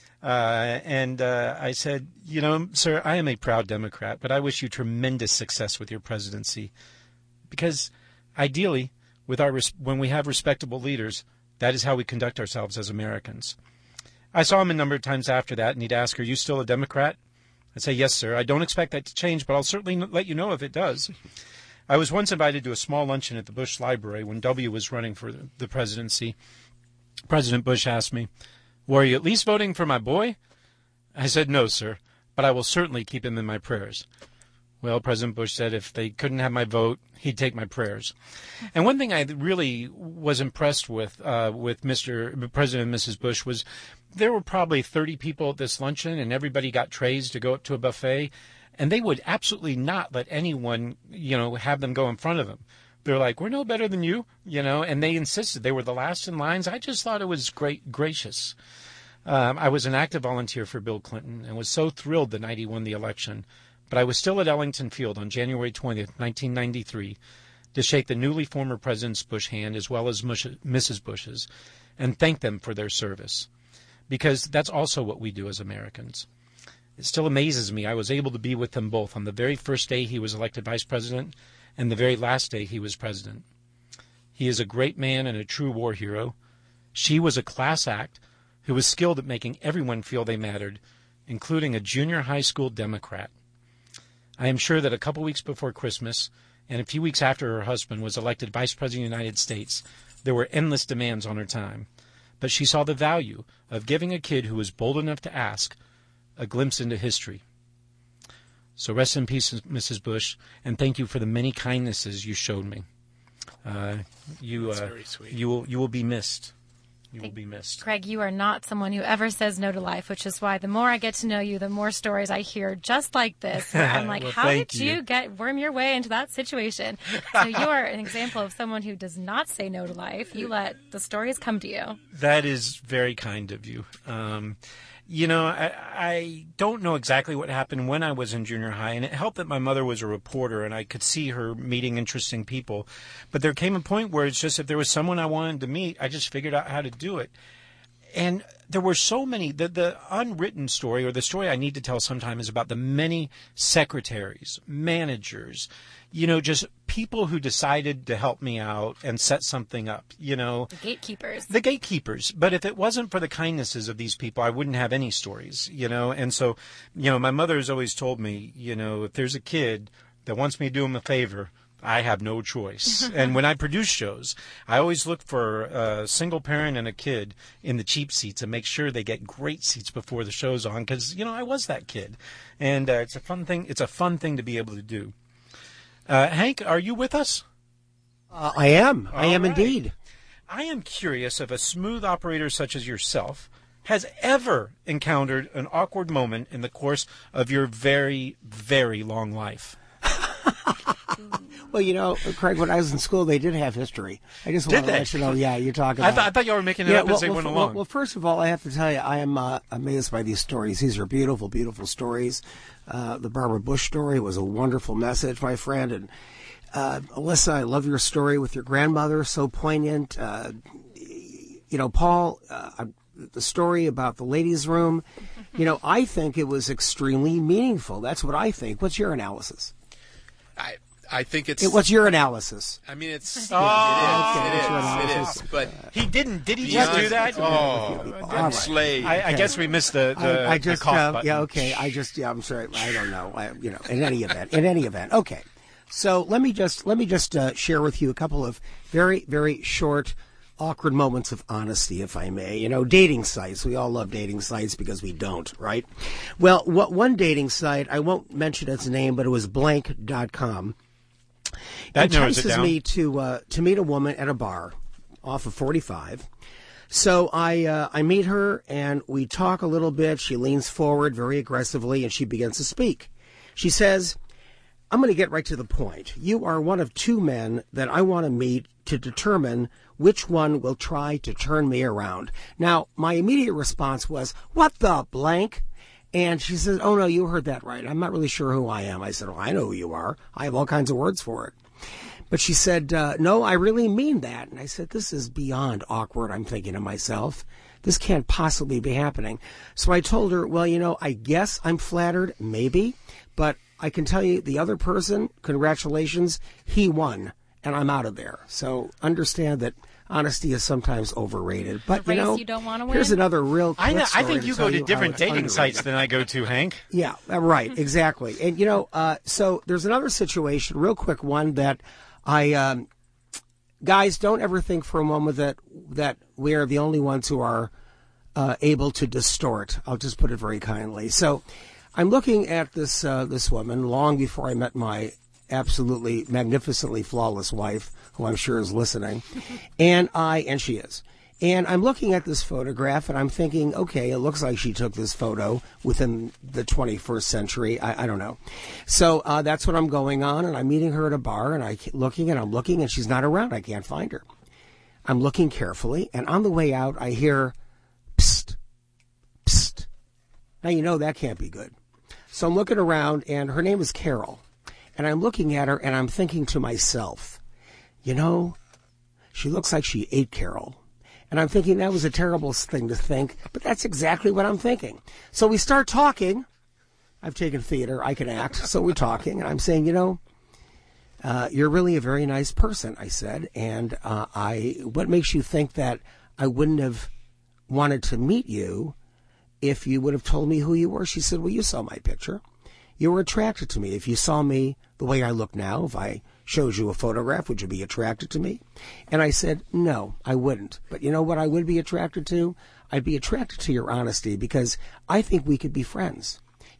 I said, "Sir, I am a proud Democrat, but I wish you tremendous success with your presidency. Because ideally, when we have respectable leaders, that is how we conduct ourselves as Americans." I saw him a number of times after that, and he'd ask, "Are you still a Democrat?" I'd say, "Yes, sir. I don't expect that to change, but I'll certainly let you know if it does." I was once invited to a small luncheon at the Bush Library when W. was running for the presidency. President Bush asked me, "Well, are you at least voting for my boy?" I said, "No, sir, but I will certainly keep him in my prayers." Well, President Bush said if they couldn't have my vote, he'd take my prayers. And one thing I really was impressed with Mr. President and Mrs. Bush was there were probably 30 people at this luncheon, and everybody got trays to go up to a buffet, and they would absolutely not let anyone, have them go in front of them. They're like, we're no better than you, and they insisted they were the last in lines. I just thought it was gracious. I was an active volunteer for Bill Clinton and was so thrilled the night he won the election. But I was still at Ellington Field on January 20th, 1993, to shake the newly former President Bush's hand as well as Mrs. Bush's and thank them for their service. Because that's also what we do as Americans. It still amazes me I was able to be with them both on the very first day he was elected vice president and the very last day he was president. He is a great man and a true war hero. She was a class act who was skilled at making everyone feel they mattered, including a junior high school Democrat. I am sure that a couple weeks before Christmas, and a few weeks after her husband was elected Vice President of the United States, there were endless demands on her time. But she saw the value of giving a kid who was bold enough to ask a glimpse into history. So rest in peace, Mrs. Bush, and thank you for the many kindnesses you showed me. That's very sweet. You will be missed. You will be missed. Craig, you are not someone who ever says no to life, which is why the more I get to know you, the more stories I hear just like this. Where I'm like, Well, how did thank you. you worm your way into that situation? So you are an example of someone who does not say no to life. You let the stories come to you. That is very kind of you. I don't know exactly what happened when I was in junior high, and it helped that my mother was a reporter and I could see her meeting interesting people. But there came a point where it's just if there was someone I wanted to meet, I just figured out how to do it. And there were so many, the unwritten story, or the story I need to tell sometime, is about the many secretaries, managers, just people who decided to help me out and set something up, The gatekeepers. The gatekeepers. But if it wasn't for the kindnesses of these people, I wouldn't have any stories, And so, my mother has always told me, if there's a kid that wants me to do him a favor, I have no choice. And when I produce shows, I always look for a single parent and a kid in the cheap seats and make sure they get great seats before the show's on because, I was that kid. And it's a fun thing. It's a fun thing to be able to do. Hank, are you with us? I am. I am right. indeed. I am curious if a smooth operator such as yourself has ever encountered an awkward moment in the course of your very, very long life. Well, Craig, when I was in school, they did have history. I just want to let you know, you're talking about... I thought y'all were making it up as they went along. Well, first of all, I have to tell you, I am amazed by these stories. These are beautiful, beautiful stories. The Barbara Bush story was a wonderful message, my friend. And Alyssa, I love your story with your grandmother, so poignant. Paul, the story about the ladies' room, I think it was extremely meaningful. That's what I think. What's your analysis? I think it's... What's your analysis? I mean, it's... Okay, It is. But he didn't. Did he just do that? Right. Slade. I guess we missed the cough button. Yeah, okay. I'm sorry. I don't know. In any event. Okay. So let me just share with you a couple of very, very short, awkward moments of honesty, if I may. Dating sites. We all love dating sites because we don't, right? Well, one dating site, I won't mention its name, but it was blank.com. That narrows it entices down. me to meet a woman at a bar off of 45. So I meet her and we talk a little bit. She leans forward very aggressively and she begins to speak. She says, I'm going to get right to the point. You are one of two men that I want to meet to determine which one will try to turn me around. Now, my immediate response was, what the blank? And she said, oh, no, you heard that right. I'm not really sure who I am. I said, well, I know who you are. I have all kinds of words for it. But she said, no, I really mean that. And I said, this is beyond awkward, I'm thinking to myself. This can't possibly be happening. So I told her, well, I guess I'm flattered, maybe. But I can tell you the other person, congratulations, he won. And I'm out of there. So understand that honesty is sometimes overrated. But, you don't want to win? Here's another real quick I story think you go to different dating sites than I go to, Hank. Yeah, right, exactly. And, so there's another situation, real quick one, that guys, don't ever think for a moment that we are the only ones who are able to distort. I'll just put it very kindly. So I'm looking at this woman long before I met my absolutely magnificently flawless wife, who I'm sure is listening, and she is. And I'm looking at this photograph, and I'm thinking, okay, it looks like she took this photo within the 21st century. I don't know. So that's what I'm going on, and I'm meeting her at a bar, and I'm looking, and she's not around. I can't find her. I'm looking carefully, and on the way out, I hear, psst, psst. Now, you know that can't be good. So I'm looking around, and her name is Carol. And I'm looking at her, and I'm thinking to myself, you know, she looks like she ate Carol. And I'm thinking that was a terrible thing to think, but that's exactly what I'm thinking. So we start talking. I've taken theater. I can act. So we're talking, and I'm saying, you know, you're really a very nice person, I said. And what makes you think that I wouldn't have wanted to meet you if you would have told me who you were? She said, well, you saw my picture. You were attracted to me. If you saw me the way I look now, if I showed you a photograph, would you be attracted to me? And I said, no, I wouldn't. But you know what I would be attracted to? I'd be attracted to your honesty, because I think we could be friends,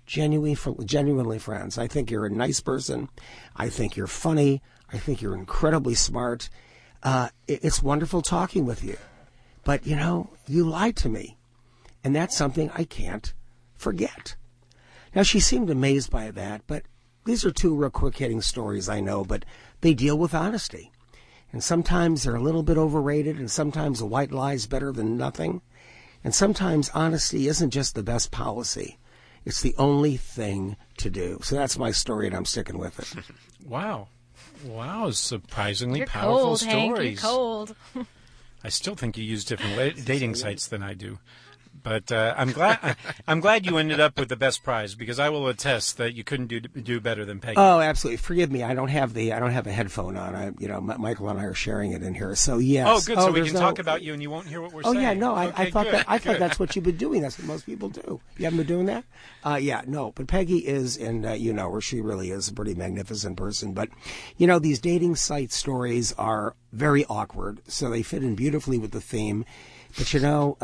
genuinely friends. I think you're a nice person. I think you're funny. I think you're incredibly smart. It's wonderful talking with you. But, you know, you lied to me. And that's something I can't forget. Now, she seemed amazed by that, but these are two real quick-hitting stories, I know, but they deal with honesty. And sometimes they're a little bit overrated, and sometimes a white lie is better than nothing. And sometimes honesty isn't just the best policy. It's the only thing to do. So that's my story, and I'm sticking with it. Wow. Surprisingly You're powerful cold, stories. Hank, you're cold. I still think you use different dating sites than I do. But I'm glad you ended up with the best prize, because I will attest that you couldn't do better than Peggy. Oh, absolutely. Forgive me. I don't have a headphone on. Michael and I are sharing it in here. So yes. Oh, good. So we can talk about you, and you won't hear what we're saying. Oh yeah, no. Okay, I thought that's what you've been doing. That's what most people do. You haven't been doing that? Yeah, no. But Peggy is, and you know her. She really is a pretty magnificent person. But you know, these dating site stories are very awkward, so they fit in beautifully with the theme. But you know,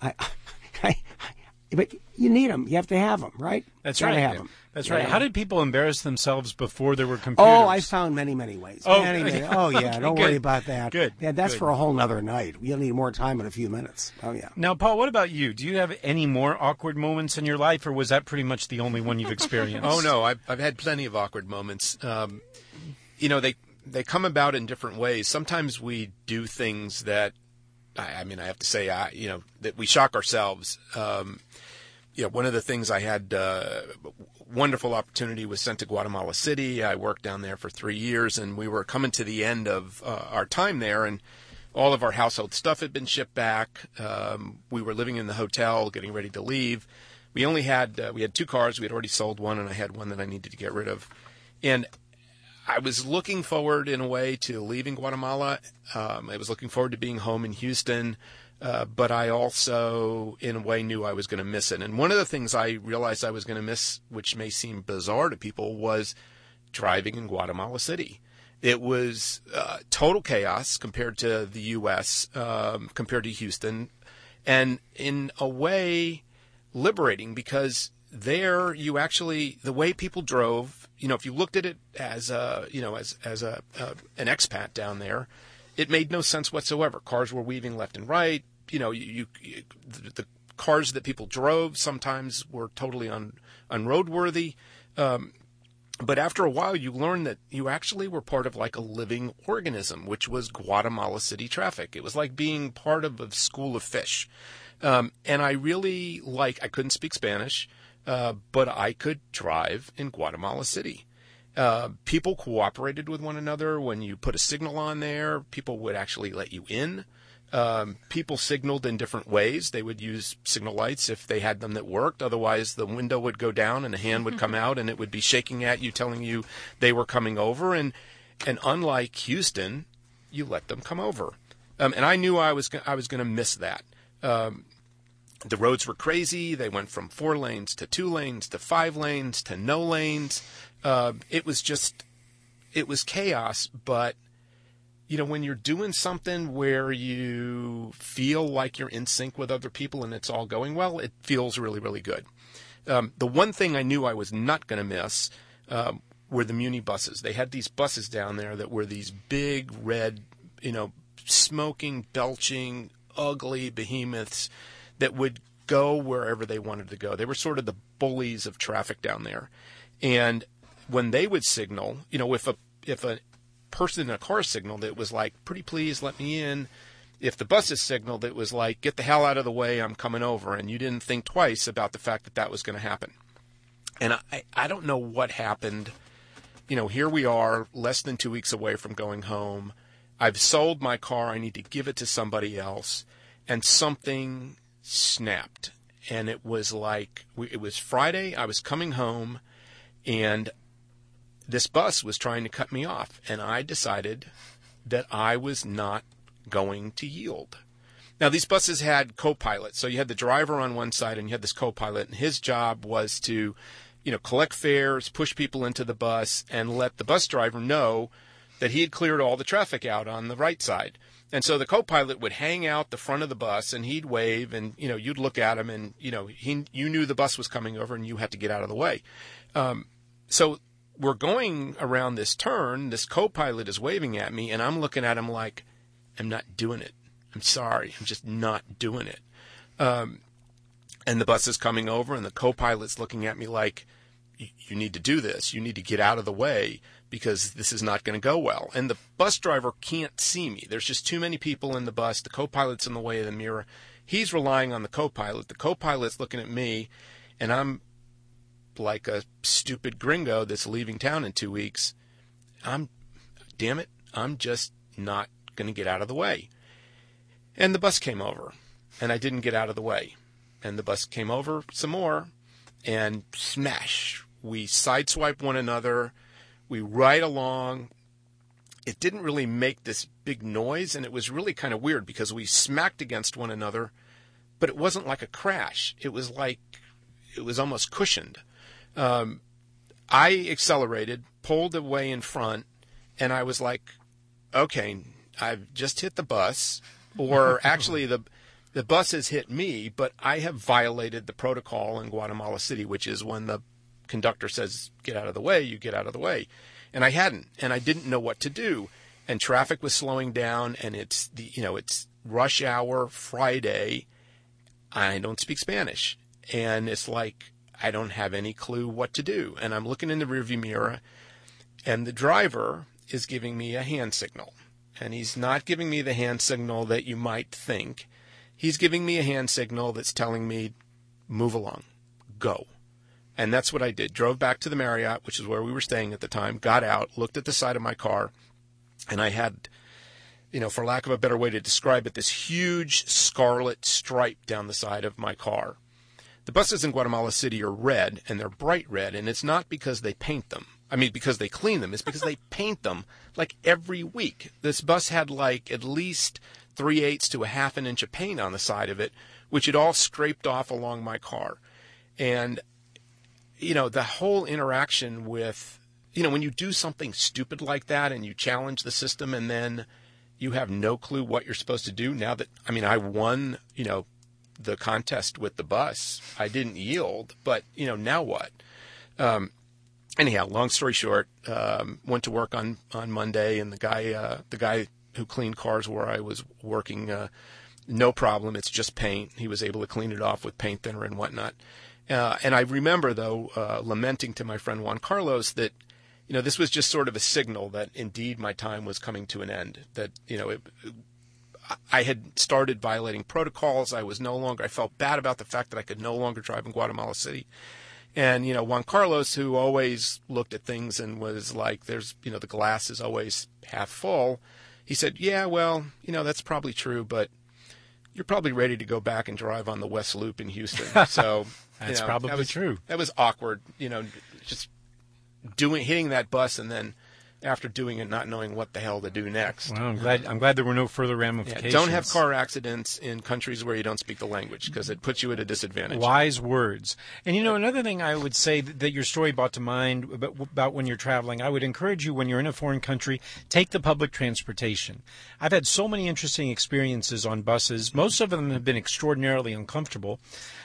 but you need them. You have to have them, right? That's Gotta right. have them. That's right. How did people embarrass themselves before there were computers? Oh, I found many ways. Oh, many. Oh, yeah. Okay, don't worry about that. Good. Yeah, that's good. for a whole nother night. You'll need more time in a few minutes. Oh, yeah. Now, Paul, what about you? Do you have any more awkward moments in your life, or was that pretty much the only one you've experienced? Oh, no. I've had plenty of awkward moments. You know, they come about in different ways. Sometimes we do things that, I mean, I have to say, you know, that we shock ourselves. You know, one of the things I had wonderful opportunity was sent to Guatemala City. I worked down there for 3 years, and we were coming to the end of our time there, and all of our household stuff had been shipped back. We were living in the hotel, getting ready to leave. We only had we had 2 cars. We had already sold one, and I had one that I needed to get rid of. And I was looking forward, in a way, to leaving Guatemala. I was looking forward to being home in Houston. But I also, in a way, knew I was going to miss it. And one of the things I realized I was going to miss, which may seem bizarre to people, was driving in Guatemala City. It was total chaos compared to the U.S., compared to Houston, and in a way liberating, because there you actually, the way people drove, you know, if you looked at it as an expat down there, it made no sense whatsoever. Cars were weaving left and right. You know, the cars that people drove sometimes were totally unroadworthy. But after a while, you learn that you actually were part of like a living organism, which was Guatemala City traffic. It was like being part of a school of fish. And I really I couldn't speak Spanish, but I could drive in Guatemala City. People cooperated with one another. When you put a signal on there, people would actually let you in. People signaled in different ways. They would use signal lights if they had them that worked. Otherwise, the window would go down and a hand would come out and it would be shaking at you, telling you they were coming over. And unlike Houston, you let them come over. And I knew I was going to miss that. The roads were crazy. They went from 4 lanes to 2 lanes to 5 lanes to no lanes. It was chaos, but you know, when you're doing something where you feel like you're in sync with other people and it's all going well, it feels really, really good. The one thing I knew I was not going to miss were the Muni buses. They had these buses down there that were these big red, smoking, belching, ugly behemoths that would go wherever they wanted to go. They were sort of the bullies of traffic down there. And when they would signal, if a person in a car signaled, it was like, pretty please let me in. If the buses signaled, it was like, get the hell out of the way, I'm coming over. And you didn't think twice about the fact that that was going to happen. And I don't know what happened. Here we are, less than 2 weeks away from going home. I've sold my car. I need to give it to somebody else. And something snapped. And it was like, it was Friday. I was coming home, and this bus was trying to cut me off. And I decided that I was not going to yield. Now, these buses had co-pilots. So you had the driver on one side and you had this co-pilot, and his job was to, collect fares, push people into the bus, and let the bus driver know that he had cleared all the traffic out on the right side. And so the co-pilot would hang out the front of the bus, and he'd wave, and, you'd look at him, and, you knew the bus was coming over, and you had to get out of the way. So we're going around this turn. This co-pilot is waving at me, and I'm looking at him like, I'm not doing it. I'm sorry. I'm just not doing it. And the bus is coming over, and the co-pilot's looking at me like, you need to do this. You need to get out of the way because this is not going to go well. And the bus driver can't see me. There's just too many people in the bus. The co-pilot's in the way of the mirror. He's relying on the co-pilot. The co-pilot's looking at me, and I'm like a stupid gringo that's leaving town in 2 weeks. I'm just not going to get out of the way. And the bus came over, and I didn't get out of the way. And the bus came over some more, and smash. We sideswipe one another. We ride along. It didn't really make this big noise, and it was really kind of weird because we smacked against one another, but it wasn't like a crash. It was almost cushioned. I accelerated, pulled away in front, and I was like, okay, I've just hit the bus, or actually the bus has hit me, but I have violated the protocol in Guatemala City, which is when the conductor says, get out of the way, you get out of the way. And I hadn't, and I didn't know what to do. And traffic was slowing down, and it's rush hour Friday. I don't speak Spanish. And it's like, I don't have any clue what to do. And I'm looking in the rearview mirror, and the driver is giving me a hand signal. And he's not giving me the hand signal that you might think. He's giving me a hand signal that's telling me, move along, go. And that's what I did. Drove back to the Marriott, which is where we were staying at the time, got out, looked at the side of my car, and I had, for lack of a better way to describe it, this huge scarlet stripe down the side of my car. The buses in Guatemala City are red, and they're bright red, and it's not because they paint them. Because they clean them. It's because they paint them like every week. This bus had like at least 3/8 to a half an inch of paint on the side of it, which had all scraped off along my car. And, the whole interaction with, when you do something stupid like that and you challenge the system and then you have no clue what you're supposed to do. Now that, I won, the contest with the bus. I didn't yield, but, now what? Anyhow, long story short, went to work on Monday, and the guy who cleaned cars where I was working, no problem. It's just paint. He was able to clean it off with paint thinner and whatnot. And I remember, though, lamenting to my friend Juan Carlos that, this was just sort of a signal that indeed my time was coming to an end. That, I had started violating protocols. I felt bad about the fact that I could no longer drive in Guatemala City. And, Juan Carlos, who always looked at things and was like, the glass is always half full. He said, yeah, well, that's probably true, but you're probably ready to go back and drive on the West Loop in Houston. So that's probably true. That was awkward, just hitting that bus and then after doing it, not knowing what the hell to do next. Well, I'm glad there were no further ramifications. Don't have car accidents in countries where you don't speak the language, because it puts you at a disadvantage. Wise words. And another thing I would say that your story brought to mind about when you're traveling, I would encourage you when you're in a foreign country, take the public transportation. I've had so many interesting experiences on buses. Most of them have been extraordinarily uncomfortable.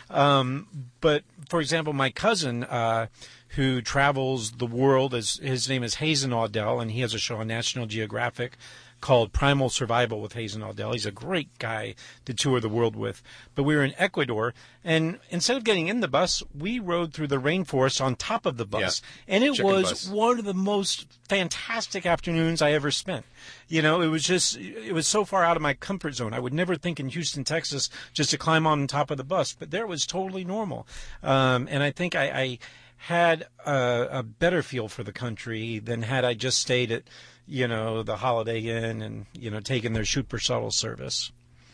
But, for example, my cousin, who travels the world, his name is Hazen Audell, and he has a show on National Geographic called Primal Survival with Hazen Audell. He's a great guy to tour the world with. But we were in Ecuador, and instead of getting in the bus, we rode through the rainforest on top of the bus. Yeah. And it was one of the most fantastic afternoons I ever spent. It was so far out of my comfort zone. I would never think in Houston, Texas, just to climb on top of the bus. But there it was totally normal. And I think I had a better feel for the country than had I just stayed at the Holiday Inn and, taking their Super Shuttle service.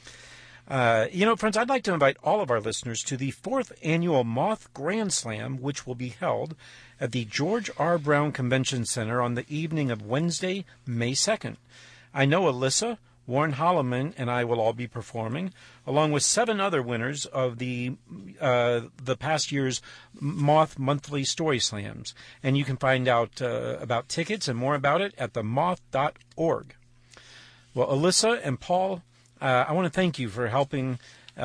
Friends, I'd like to invite all of our listeners to the 4th Annual Moth Grand Slam, which will be held at the George R. Brown Convention Center on the evening of Wednesday, May 2nd. I know Alyssa, Warren Holloman, and I will all be performing, along with 7 other winners of the past year's Moth Monthly Story Slams. And you can find out about tickets and more about it at themoth.org. Well, Alyssa and Paul, I want to thank you for helping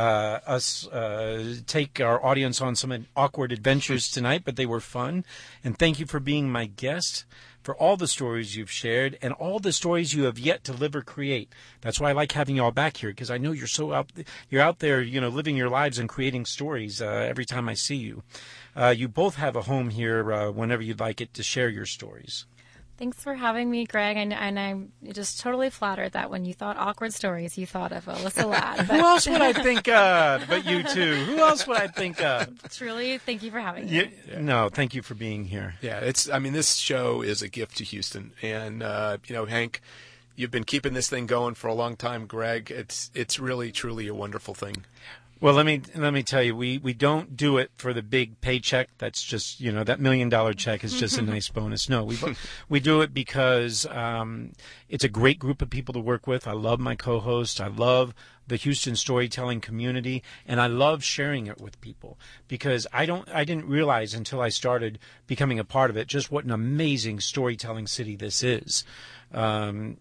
us take our audience on some awkward adventures tonight, but they were fun. And thank you for being my guest, for all the stories you've shared and all the stories you have yet to live or create. That's why I like having you all back here, because I know you're out there, living your lives and creating stories every time I see you. You both have a home here whenever you'd like it to share your stories. Thanks for having me, Greg. And I'm just totally flattered that when you thought awkward stories, you thought of Alyssa Ladd. Who else would I think of but you two? Who else would I think of? Truly, thank you for having me. No, thank you for being here. Yeah, this show is a gift to Houston. And, Hank, you've been keeping this thing going for a long time, Greg. It's really, truly a wonderful thing. Well, let me tell you, we don't do it for the big paycheck. That's just, that $1 million check is just a nice bonus. No, we do it because it's a great group of people to work with. I love my co-host. I love the Houston storytelling community, and I love sharing it with people, because I didn't realize until I started becoming a part of it just what an amazing storytelling city this is. And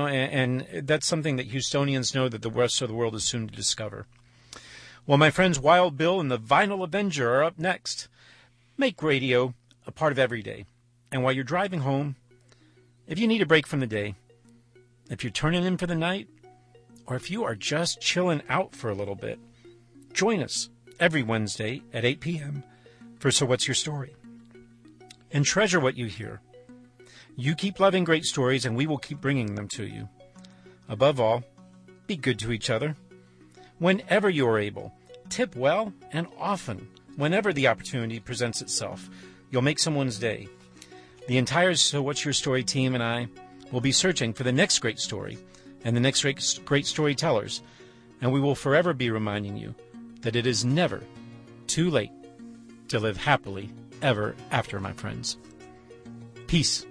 that's something that Houstonians know that the rest of the world is soon to discover. Well, my friends Wild Bill and the Vinyl Avenger are up next. Make radio a part of every day. And while you're driving home, if you need a break from the day, if you're turning in for the night, or if you are just chilling out for a little bit, join us every Wednesday at 8 p.m. for So What's Your Story? And treasure what you hear. You keep loving great stories, and we will keep bringing them to you. Above all, be good to each other. Whenever you are able, tip well and often. Whenever the opportunity presents itself, you'll make someone's day. The entire So What's Your Story team and I will be searching for the next great story and the next great storytellers, and we will forever be reminding you that it is never too late to live happily ever after, my friends. Peace.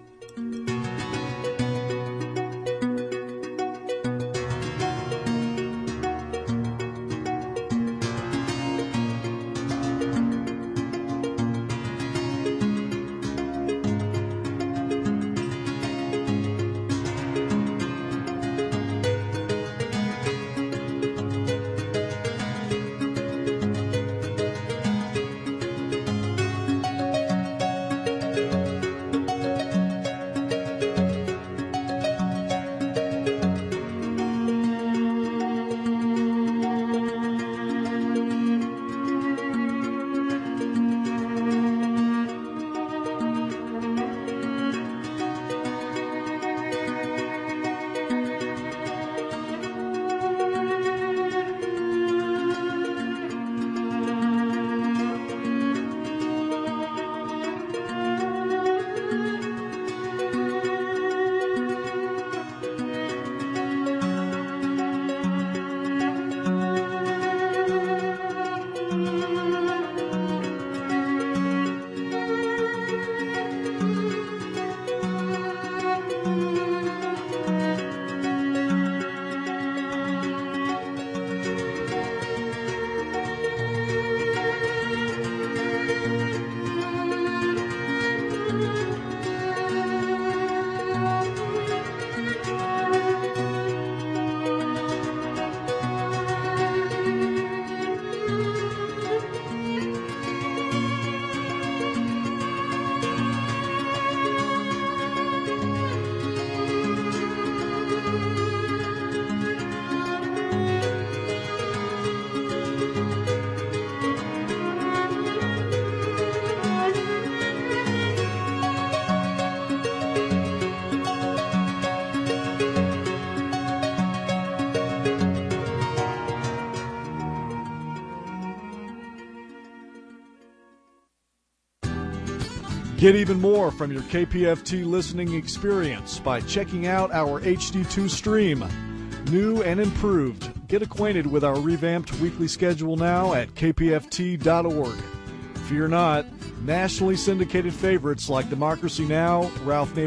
Get even more from your KPFT listening experience by checking out our HD2 stream. New and improved. Get acquainted with our revamped weekly schedule now at kpft.org. Fear not, nationally syndicated favorites like Democracy Now!, Ralph Nader